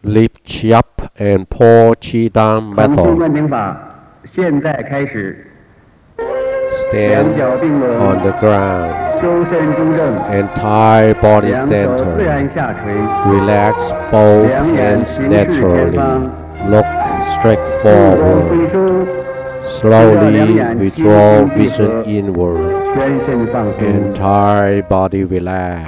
Lift chi up and pull chi down 恒心 method. 观停法，现在开始。 Stand 两脚并拢， on the ground. 周身中正， Entire body 两手自 center. 然下垂， Relax both 两眼 hands 平视前 naturally. 方， Look straight 目光 forward. 回收， Slowly withdraw vision inward. 全身放松。 Entire body relaxed.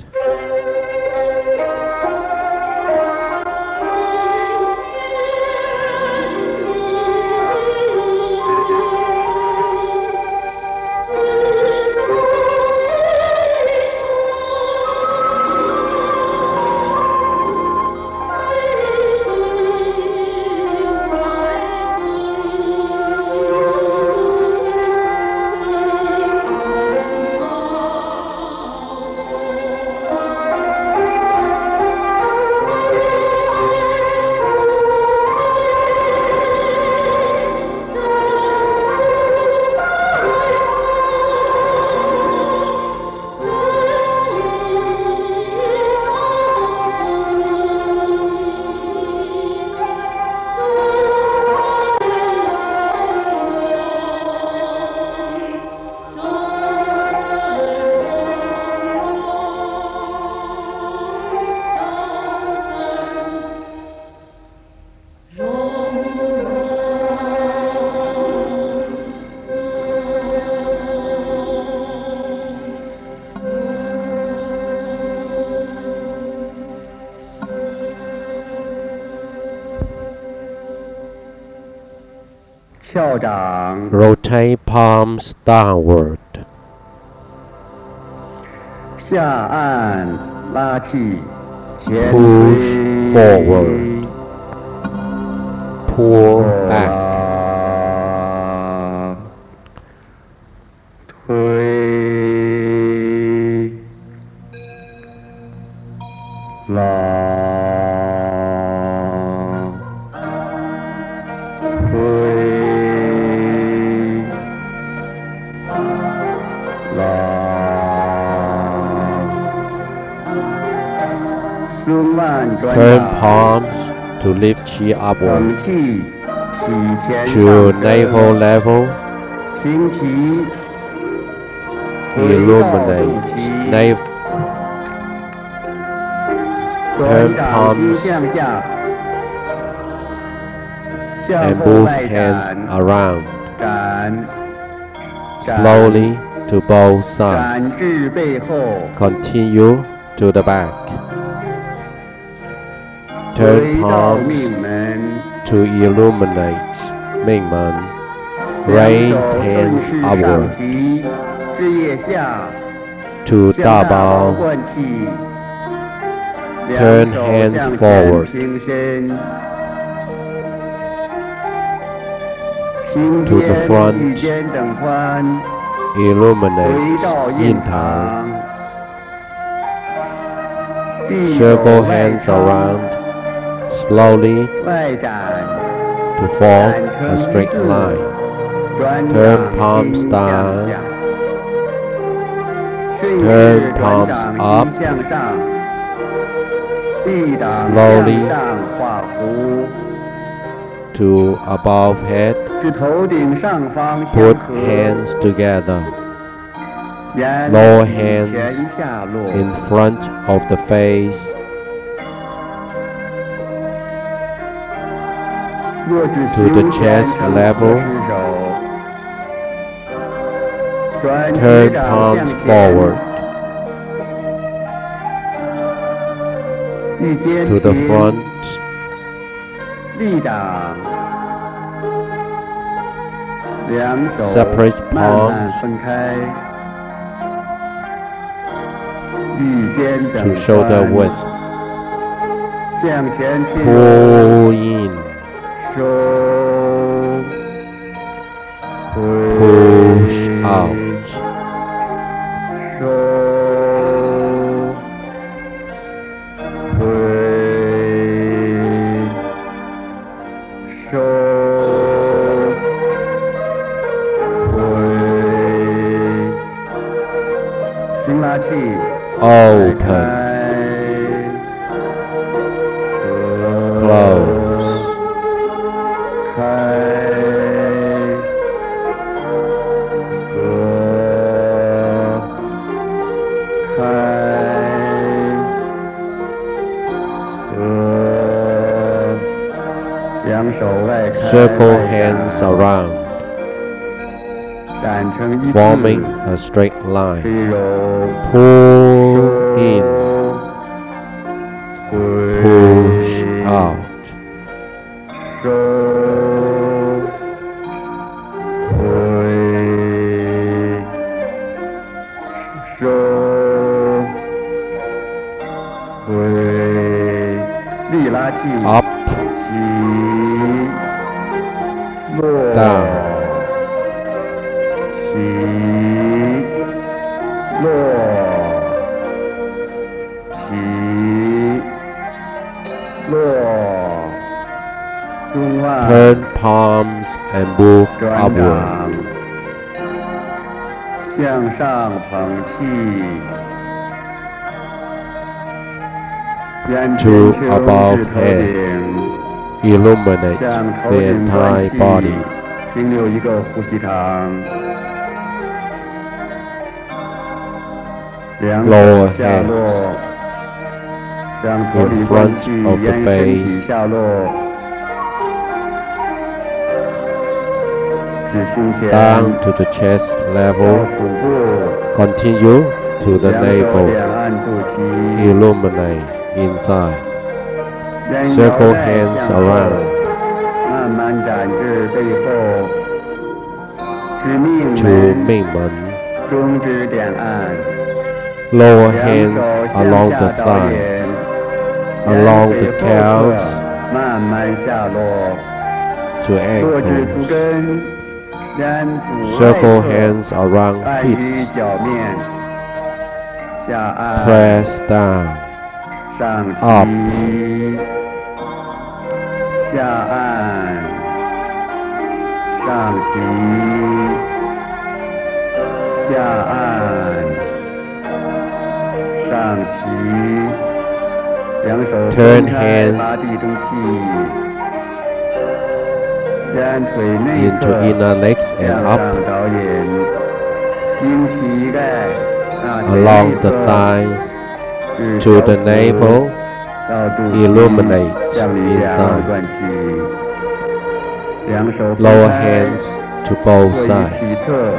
Rotate palms downward. 下按拉气，前 Push 推 forward. Pull back. 推拉推拉，松慢转 Turn 打， palms to lift chi 等 upward 气体前 to 上 navel 升， level. 平齐，回到肚 Illuminate 脐， navel. 转 Turn 掌心 palms 向下，向 and 后 move 外 hands 展， around 展， slowly to both 展 sides. 至背后， Continue to the back. 回 Turn 到 palms 命门， to illuminate Mingmen. 两 Raise 手顺 hands 势上 upward 提，枝叶下， to 向大包 Dabao. 灌气， Turn 两手 hands 向前 forward 平伸，平 to the 肩 front 与肩等宽，回 Illuminate 到印印堂。 堂，臂 Circle 肘外 hands 撑 around slowly 外展， to form 展 a 成 straight 字 line. 转 Turn 掌 palms 心向 down 下，顺 Turn 势转 palms 掌 up 心向上，臂掌 Slowly 向上画弧， to above head. 至头顶上方相 Put 合， hands together. 沿 Lower 体 hands 前下落， in front of the face. 落至 to 胸 the 前 chest 成 level. 合手，转指 Turn 掌 palms 向前， forward 与肩 to the 平 front. 立掌，两手 Separate 慢慢 palms 分开，与肩 to 等 shoulder 宽， width. 向前贴 Pull in. 收， Push out. 收，回，收，回，轻拉气， Open. 开，合。 两手外开 Circle 外展 hands around, 展成一字 forming a straight 推 line. 揉 Pull in, 回 push out. 收回收回力拉气 Up, 起落 down. 起落起落松腕 Turn palms and move 转 upward. 掌向上捧气，眼 To 前 above 球至头 head. 顶， Illuminate 向头 the 顶 entire 灌 body. 气，停留一个呼吸长。两 Lower 手下落，让头 in 顶灌 front 气， of the 沿身体 face. 下落，至胸前， Down to the chest 到 level. 腹部， Continue to the 两手 navel. 点按肚脐， Illuminate inside. 人 Circle 摇带 hands 向后 around 慢慢展至背后，至命 to 门， 命门. 中指点按， Lower 两 hands 手 along 向 the 下导引 thighs, along the 沿背后 calves 侧慢慢下落， to 落至足 ankles. 跟，沿足 Circle 外侧 hands around 按于 feet. 脚面，下按， Press down. 上 up 提，下按，上提，下按，上提，两手 Turn 分开， hands 拔地中气，沿腿内 into 侧 inner legs 向 and 上 up 导引，经膝盖，大腿 along 内 the 侧 thighs 至 to 小 the 腹 navel. 到肚脐 Illuminate 向里两 inside. 灌气，两手分 Lower 开， hands to both 坐于体 sides. 侧，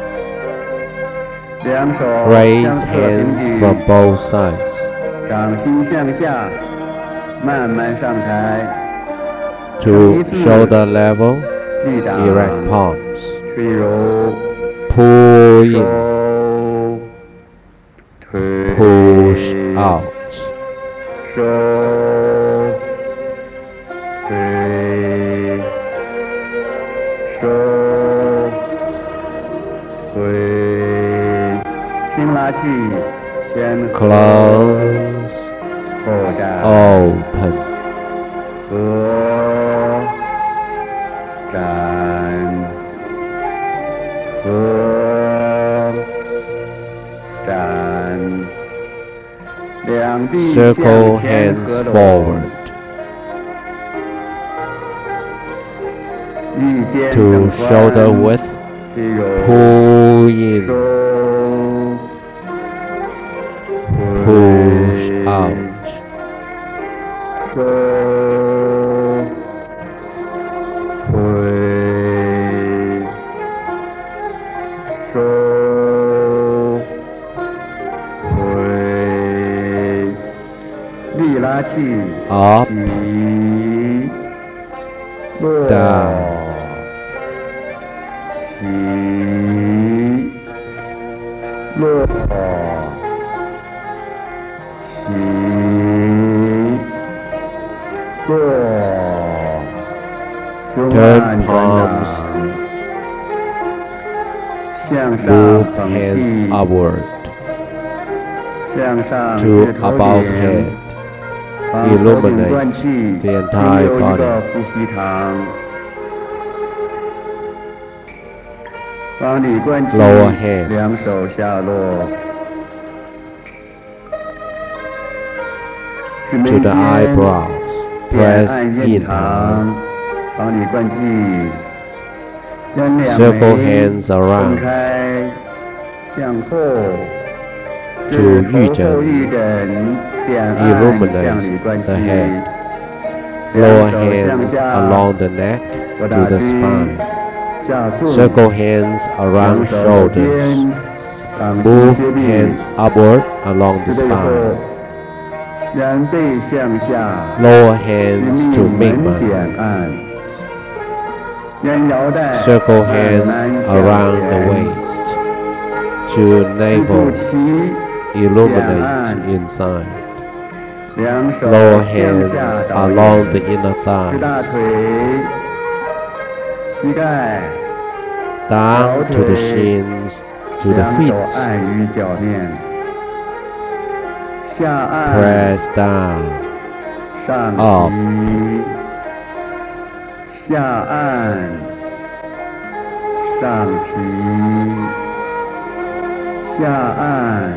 两手 Raise 相侧平 hands 举， from both sides 掌心向下，慢慢上抬， to shoulder level. 立掌， Erect palms. 推揉， Pull in, 收，推 push out. 收，推，收，回，轻拉气，先合， Close, 后展， open. 合，展，合，展，两臂 Circle 向前 hands 合拢， forward 玉肩 to 整 shoulder 宽， width. 推揉， Pull in, 收， push 回 out. 收，回，收，回，力拉气， Up, 起，落， down. 起，落，起，落，胸 Turn 按转 palms 掌，向上 Move 捧 hands 气， upward 向上 to 至头 above 顶 head. 往头顶 Illuminate 灌气， the 停 entire 留一 body. 个呼吸长。往里灌气 Lower hands 两手下落，指 to 眉 the 间 eyebrows. 点 Press 按印 in. 堂，往里灌气，将两 Circle 眉 hands 分 around 开，向后， to 至头后 Yujen 一枕，点按向里 illuminate 关 the 气， head. 两 Lower 手向 hands 下， along the neck 我 to 打 the 击， spine. 下顺， Circle hands 两 around 手搂肩 shoulders. 掌心 Move 接地， hands upward along the 是背后 spine. 然背向下， Lower 直 hands to 命门 Mingmen. 点按，沿腰带 Circle 慢 hands 慢向 around the 前， waist to 一步 navel. 齐， Illuminate inside. 两手 Lower 向 hands 下导 along 引， the inner 是大 thighs. 腿、膝盖、 Down to the 腿 shins to the 两手 feet. 按于脚面，下按 Press down. 上 up 提，下按上提，下按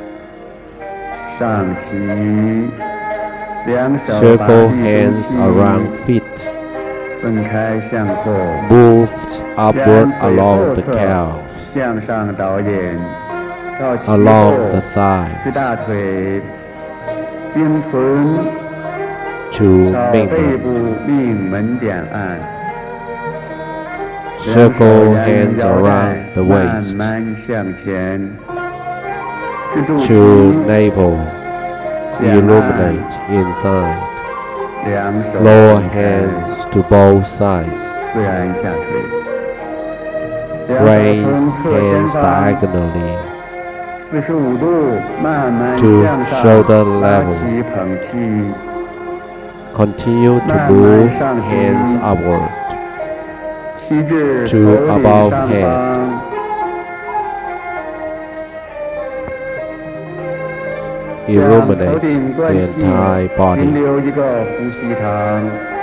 上提，两手把 Circle 力 hands 鼓 around 起， feet. 分开向后， Move upward 两腿后 along the 侧 calves. 向上导引，到其 Along 后 the 是 thighs 大腿、颈臀 to 到背 Mingmen. 部命门点按， Circle 两手沿 hands 腰带 around the 慢 waist 慢向前，至肚 to 脐， navel. 两 Illuminate inside. 两手 Lower 分开， hands to both sides. 自然下垂，两手 Raise 从侧前 hands 方 diagonally 45度慢慢 to 向上 shoulder 拉 level. 起捧气， Continue to 慢慢 move 上提， hands upward. 旗至 to 头顶 above 上 head. 方。向头 Illuminate 顶 the 灌气， entire 停 body. 留一个呼吸堂。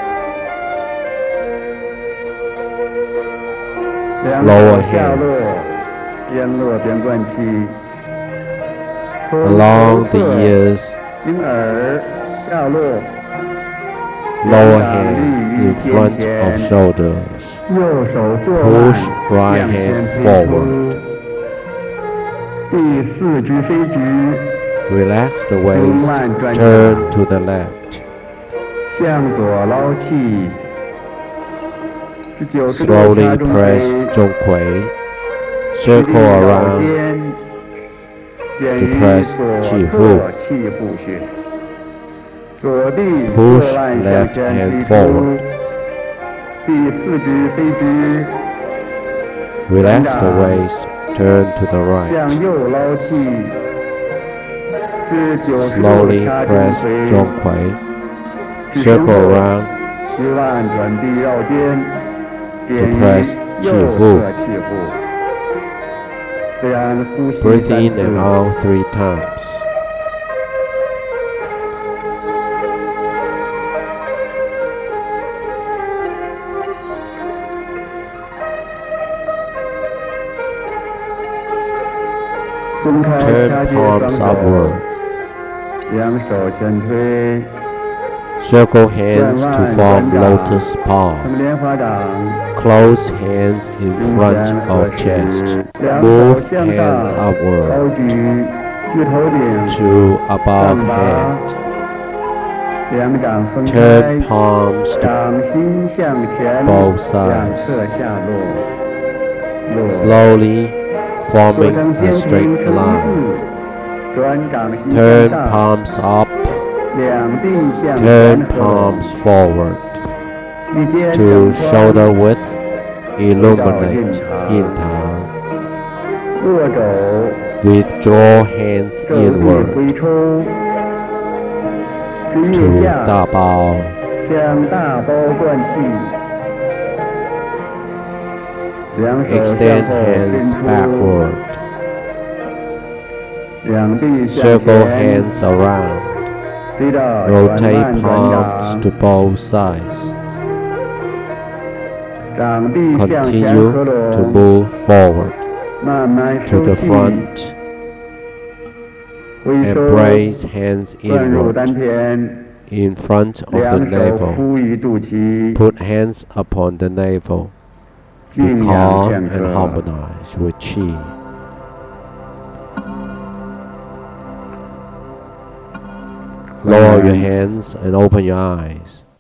两 Lower 手下落 hands， 边落边灌气。从 Along 头 the 侧 ears. 经耳下落， Lower 掌 hands 立于 in 肩 front of 前， shoulders. 右手坐 Push 腕 right 向前 hand 推 forward. 出。第四肢飞直， Relax the waist. 慢转 Turn 掌， to the left. 向左捞气。是90度 Slowly 掐中 press 飞。 中魁. 起 Circle 立绕 around 肩，点 to 于 press 左气侧腹气腹穴，左臂 Push 侧腕 left 向前 hand 推出 forward.， 第四肢飞直， Relax the waist. Turn to the right. 向右捞气，至90度 Slowly 掐中 press 魁， 中魁. 至身 Circle 后 around 膝腕转臂绕肩，点 to 于 press 右气腹侧气腹，自然呼吸 Breathe 3 in 次。 and out 3 times. Turn 掐接 palms 双手， upward. 两手前推， Circle hands to 转 form 掌 lotus 成 palm. 莲花掌， Close hands in 胸 front 前合 of 十 chest. 两手 Move 向 hands 上，高 upward 举至头顶， to above 上拔， head. 两掌分 Turn 开， palms to 掌心向前， both 两 sides. 侧下落，落， Slowly 做 forming 成 a 肩平 straight 成 line. 字，转掌心 Turn 向上， palms up. 两臂向 Turn 前合， palms forward 一肩 to 整宽 shoulder width. Illuminate 印堂. 握肘， Withdraw hands 肘臂 inward 回抽，至腋 to 下， 大包. 向大包灌气，两手 Extend 向后 hands 伸出， backward. 两臂向 Circle 前， hands around. 随着转 Rotate 腕转 palms 掌， to both sides. 掌臂向前 Continue 合 to 拢， move forward 慢慢 to 收 the 气， front 回 and 收， brace hands 灌入 inward 丹田， in front of the 两手 navel. 敷于肚脐， Put hands upon the navel. Be 静养 calm 片 and 刻。 harmonize with Qi. Lower your hands and open your eyes.